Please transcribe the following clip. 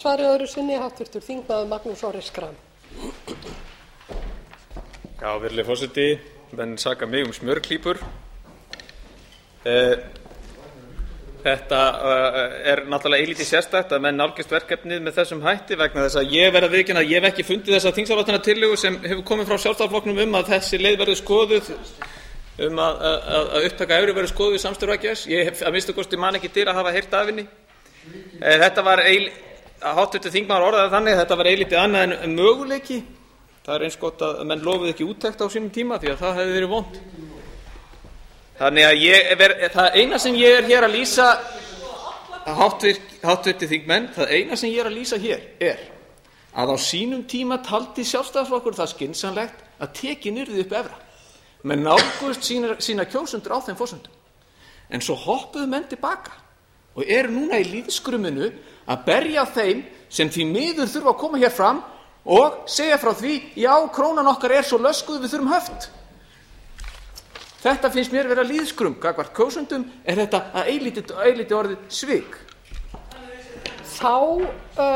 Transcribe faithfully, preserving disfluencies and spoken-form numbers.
Svarið öðru sinni háttvirtur þingmaður Magnús Orri Schram. Já, virðulegi forseti, menn saka mig um smjörklípur. Eh, þetta uh, er náttúrulega eilítið sérstakt að menn nálgist verkefnið með þessum hætti vegna þess að ég verð að viðurkenna að ég hef ekki fundið þessa þingsályktunartillögu sem hefur komið frá Sjálfstæðisflokknum um að þessi leið verði skoðuð um að, að, að upptaka evru verði skoðuð í samstarfi A G S. Ég hef að minnsta kosti man ekki til að hafa heyrt af henni. Eh, þetta var eil, háttvirtur þingmaður orðaði þannig, þetta var eilítið annað en möguleiki. Það er eins gott að menn lofuðu ekki úttekt á sínum tíma því að það hefði verið vont. Þannig að ég er, það eina sem ég er hér að lýsa, háttvirtir þingmenn, það eina sem ég er að lýsa hér er að á sínum tíma taldi Sjálfstæðisflokkur það skynsamlegt að tekin yrði upp evra. Menn nálguðust sína, sína kjósendur á þeim forsendum. En svo hoppuðu menn tilbaka og eru núna í lýðskruminu að berja þeim sem því miður þurfa að koma hér fram og segja frá því, já, krónan okkar er svo löskuð við þurfum höft. Þetta finnst mér vera lýðskrum gagnvart kjósendum, er þetta að eilítið, eilítið orðið svik. Þá uh,